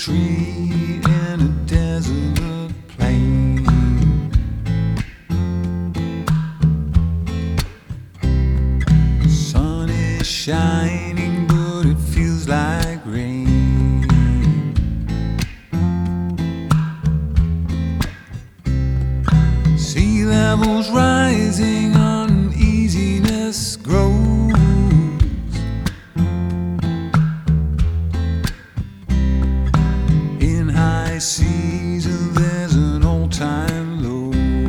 tree in a desolate plain. Sun is shining, but it feels like rain. Sea levels rising, uneasiness grows. In high seas, there's an old-time low.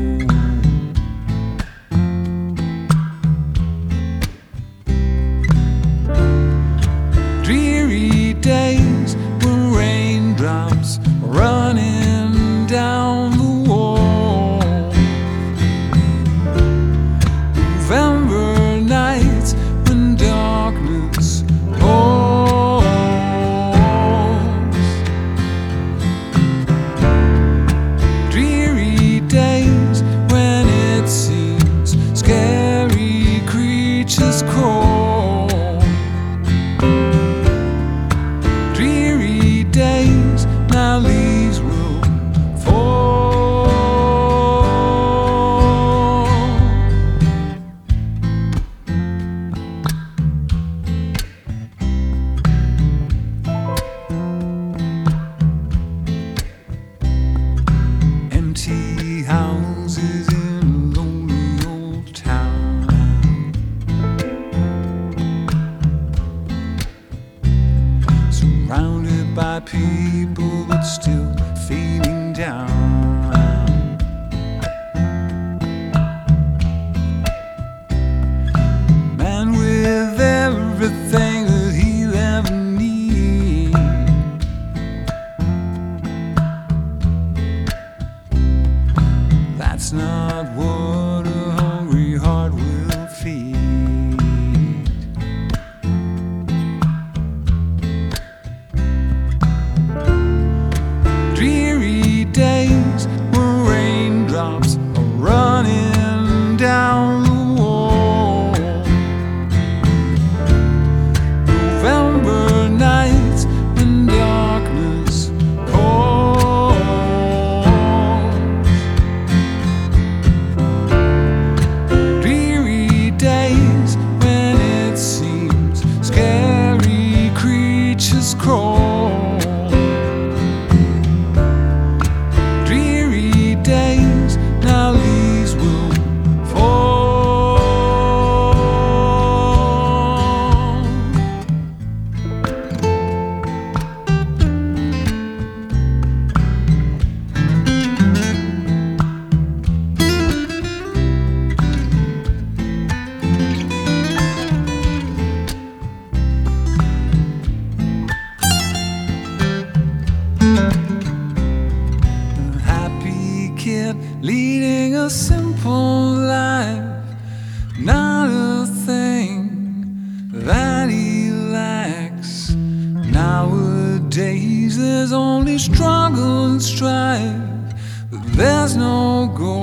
Dreary days when raindrops are running down the wall. November nights when darkness falls. Dreary days when it seems scary creatures crawl. Dreary days, now leaves will fall. Empty houses in a lonely old town. Surrounded by people, but still feeling down. Man with everything that he'll ever need. That's not what a hungry heart will feed. Dreary days when raindrops are running down the wall. November nights when darkness calls. Dreary days when it seems scary creatures crawl. Dreary days, now leaves will fall. A happy kid leading a simple life, not a thing that he lacks. Nowadays there's only struggle and strife, but there's no goal.